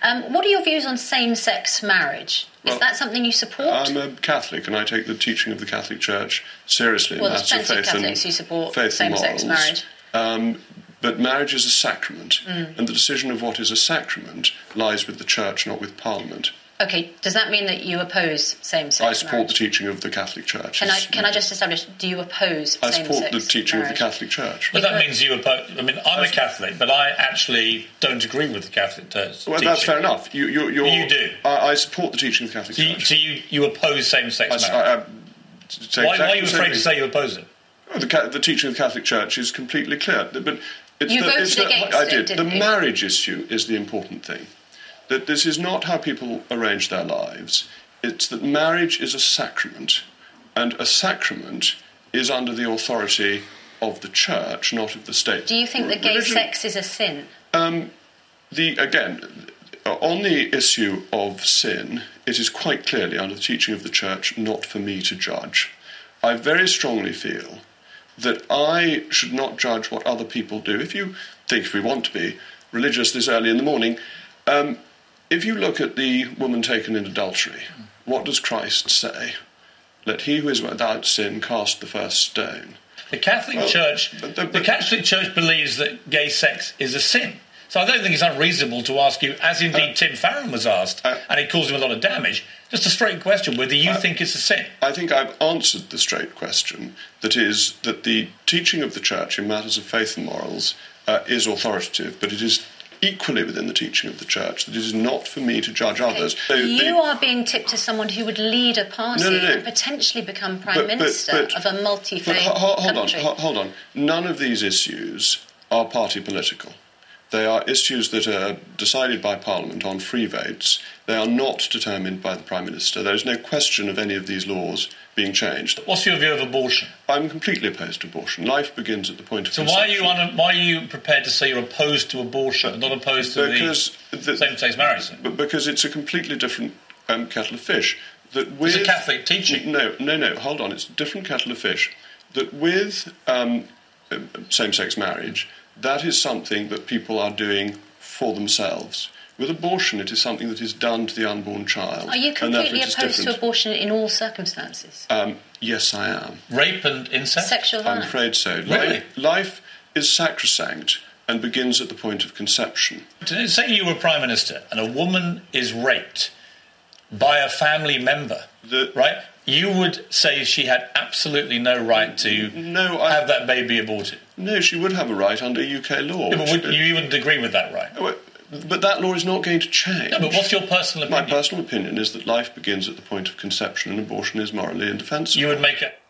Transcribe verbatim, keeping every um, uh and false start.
Um, what are your views on same-sex marriage? Is well, that something you support? I'm a Catholic, and I take the teaching of the Catholic Church seriously. Well, there's plenty of Catholics who support same-sex marriage. Um, but marriage is a sacrament, mm. and the decision of what is a sacrament lies with the Church, not with Parliament. OK, does that mean that you oppose same-sex marriage? I support marriage? the teaching of the Catholic Church. Can I, can I just establish, do you oppose I same-sex support the teaching marriage? of the Catholic Church. But that means you oppose... I mean, I'm a Catholic, but I actually don't agree with the Catholic Church. Well, teaching. that's fair enough. You, you're, you're, you do? I, I support the teaching of the Catholic so you, Church. So you, you oppose same-sex I, marriage? I, I, why, exactly why are you afraid to say you oppose it? Oh, the, the teaching of the Catholic Church is completely clear. But it's you the, voted it's the, against I it, did. didn't The you? marriage issue is the important thing. That this is not how people arrange their lives. It's that marriage is a sacrament, and a sacrament is under the authority of the Church, not of the state. Do you think that gay Religion, sex is a sin? Um, the again, on the issue of sin, it is quite clearly under the teaching of the Church not for me to judge. I very strongly feel that I should not judge what other people do. If you think, if we want to be religious this early in the morning, um, if you look at the woman taken in adultery, what does Christ say? Let he who is without sin cast the first stone. The Catholic well, Church, but the, but, the Catholic Church believes that gay sex is a sin. So I don't think it's unreasonable to ask you, as indeed uh, Tim Farron was asked, uh, and it caused him a lot of damage, just a straight question, whether you uh, think it's a sin. I think I've answered the straight question, that is, that the teaching of the Church in matters of faith and morals uh, is authoritative, but it is equally within the teaching of the Church that it is not for me to judge okay. others. So you the, are being tipped as someone who would lead a party no, no, no. and potentially become Prime but, Minister but, but, of a multi-faith but, hold, hold country. On, hold on. None of these issues are party political. They are issues that are decided by Parliament on free votes. They are not determined by the Prime Minister. There is no question of any of these laws being changed. What's your view of abortion? I'm completely opposed to abortion. Life begins at the point of so conception. So why are you why are you prepared to say you're opposed to abortion, not opposed to because the, the same-sex marriage? But because it's a completely different um, kettle of fish. That with, it's a Catholic teaching. No, no, no. Hold on. It's a different kettle of fish. That with um, same-sex marriage, that is something that people are doing for themselves. With abortion, it is something that is done to the unborn child. Are you completely opposed different. to abortion in all circumstances? Um, yes, I am. Rape and incest? Sexual violence? I'm afraid so. Really? Life, life is sacrosanct and begins at the point of conception. Say you were Prime Minister and a woman is raped by a family member, the, right? You would say she had absolutely no right to no, I, have that baby aborted. No, she would have a right under U K law. Yeah, but would, you wouldn't agree with that right? But that law is not going to change. No, but what's your personal opinion? My personal opinion is that life begins at the point of conception and abortion is morally indefensible. You would make a...